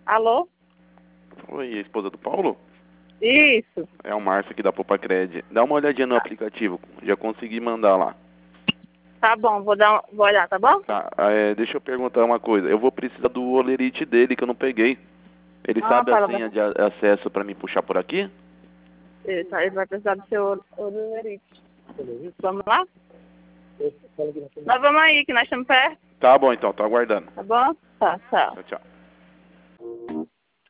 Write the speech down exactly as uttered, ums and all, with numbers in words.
Alô? Oi, a esposa do Paulo? Isso. É o Márcio aqui da Popacred. Dá uma olhadinha no aplicativo. Já consegui mandar lá. Tá bom, vou, dar, um- vou olhar, tá bom? Tá, é, deixa eu perguntar uma coisa. Eu vou precisar do olerite dele que eu não peguei. Ele Ah, sabe a fala, senha de a- acesso pra me puxar por aqui? ele ele vai precisar do seu olerite. Vamos lá? Nós vamos aí, que nós estamos perto, Tá bom então, tô aguardando. tá bom? Tá, tchau. Tchau, tchau.